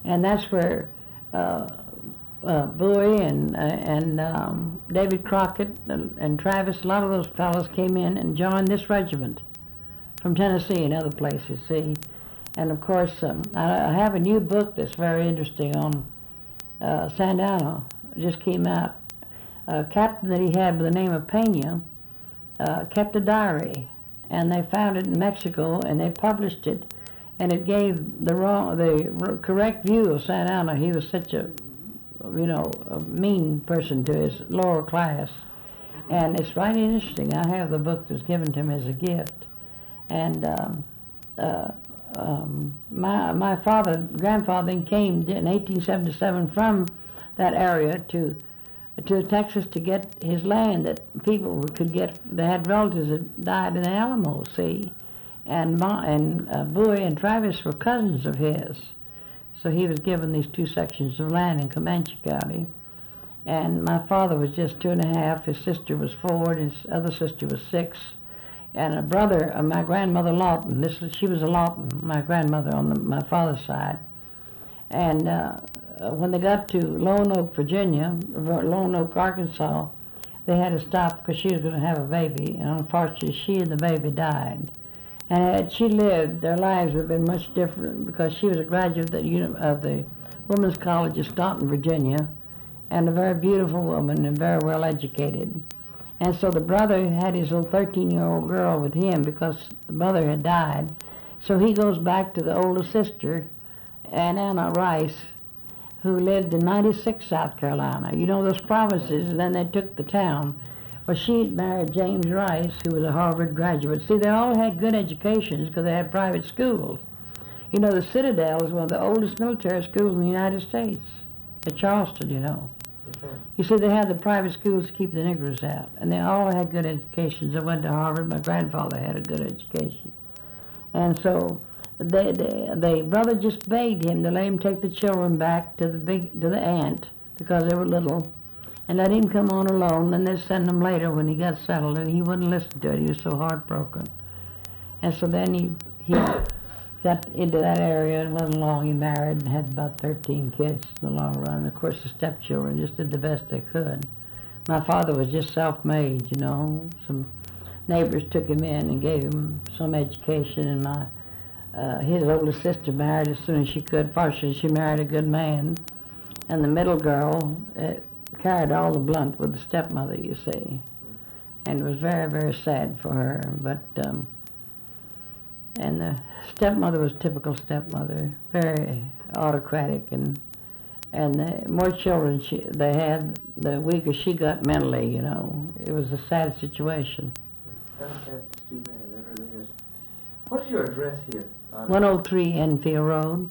And that's where Bowie and David Crockett and Travis, a lot of those fellows came in and joined this regiment from Tennessee and other places, see. And of course, I have a new book that's very interesting on Sandana. It just came out. A captain that he had by the name of Pena kept a diary, and they found it in Mexico, and they published it, and it gave the correct view of Santa Anna. He was such a mean person to his lower class, and it's right interesting. I have the book that was given to him as a gift, and my grandfather then came in 1877 from that area to Texas to get his land that people could get. They had relatives that died in the Alamo, see, and Bowie and Travis were cousins of his, so he was given these 2 sections of land in Comanche County. And my father was just 2½. His sister was 4, and his other sister was 6. And a brother of my grandmother Lawton. She was a Lawton, my grandmother on my father's side. And when they got to Lone Oak, Virginia, Lone Oak, Arkansas, they had to stop because she was going to have a baby. And unfortunately, she and the baby died. And had she lived, their lives would have been much different because she was a graduate of the Women's College of Staunton, Virginia, and a very beautiful woman and very well educated. And so the brother had his little 13-year-old girl with him because the mother had died. So he goes back to the older sister, Anna Rice, who lived in 96, South Carolina. You know those provinces, and then they took the town. Well, she had married James Rice, who was a Harvard graduate. See, they all had good educations because they had private schools. You know, the Citadel is one of the oldest military schools in the United States, at Charleston, you know. You see, they had the private schools to keep the niggers out, and they all had good educations. I went to Harvard. My grandfather had a good education. And so the brother just begged him to let him take the children back to the aunt because they were little, and let him come on alone, and they'd send him later when he got settled, and he wouldn't listen to it. He was so heartbroken. And so then he got into that area, and wasn't long he married and had about 13 kids in the long run. Of course, the stepchildren just did the best they could. My father was just self-made, you know. Some neighbors took him in and gave him some education, and his older sister married as soon as she could. Fortunately, she married a good man. And the middle girl carried all the blunt with the stepmother, you see. And it was very, very sad for her. But and the stepmother was typical stepmother, very autocratic, and the more children they had, the weaker she got mentally, you know. It was a sad situation. That's too bad, that really is. What's your address here? 103 Enfield Road.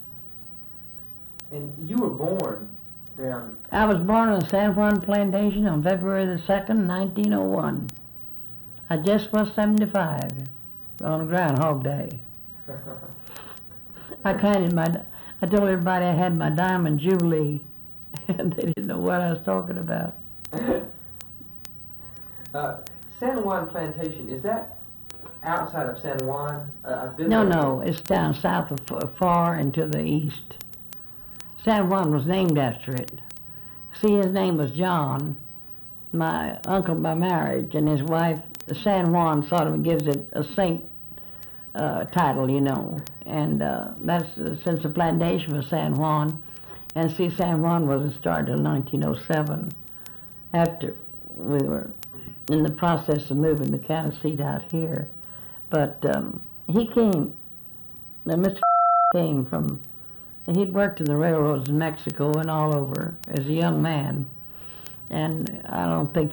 And you were born down... I was born on San Juan Plantation on February the 2nd, 1901. I just was 75 on Groundhog Day. I told everybody I had my diamond jubilee, and they didn't know what I was talking about. San Juan Plantation, is that outside of San Juan? I've been No, there. no, it's down south of far and to the east. San Juan was named after it. See, his name was John, my uncle by marriage, and his wife, San Juan, sort of gives it a saint title, you know. And that's since the plantation was San Juan. And see, San Juan wasn't started until 1907, after we were in the process of moving the county seat out here. But he came, Mr. came from, he'd worked in the railroads in Mexico and all over as a young man. And I don't think